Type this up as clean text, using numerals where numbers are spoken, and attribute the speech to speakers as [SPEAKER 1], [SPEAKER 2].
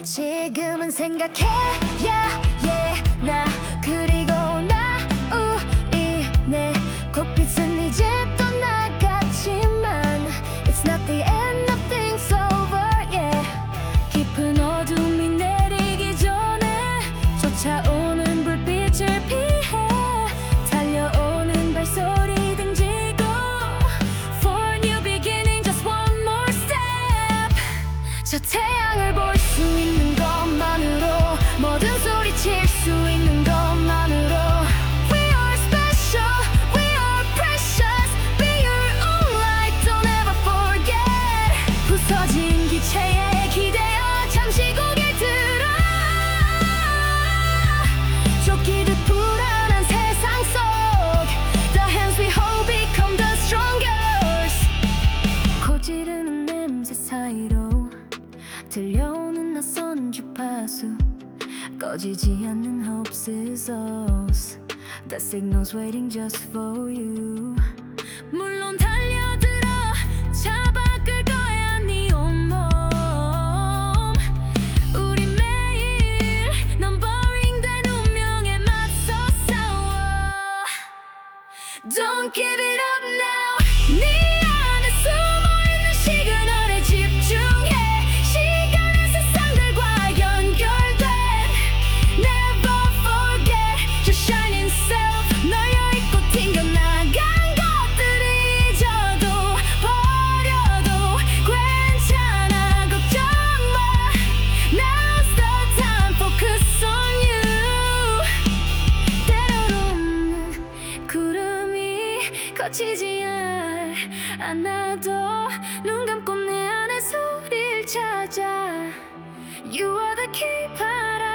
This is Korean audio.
[SPEAKER 1] 지금은 생각해 yeah, yeah, 나 그리고 나 우리 내 코끝은 이제 떠나갔지만 It's not the end of things over yeah. 깊은 어둠이 내리기 전에 쫓아오는 불빛을 피해 달려오는 발소리 등지고 For a new beginning just one more step. 저 태양을 볼 수 있는 것만으로 모든 소리칠 수 있는 것만으로 We are special, we are precious. Be your own light, don't ever forget. 부서진 기체에 기대어 잠시 고개 들어 쫓기듯 불안한 세상 속 The hands we hold become the strongest. 고지르는 냄새 사이로 들려오는 낯선 주파수 꺼지지 않는 hope's source. The signal's waiting just for you. 물론 달려들어 잡아끌 거야 네 온몸. 우리 매일 넘버링된 운명에 맞서 싸워. Don't give it up now. 네 안에 숨어있는 시그널에 집중해. 시간은 세상들과 연결돼. Never forget your shining self. 널여있고 튕겨나간 것들이 잊어도 버려도 괜찮아 걱정 마. Now's the time, focus on you. 때로는 구름이 거치지 않아도 눈 감고 내 안의 소리를 찾아 You are the key 바람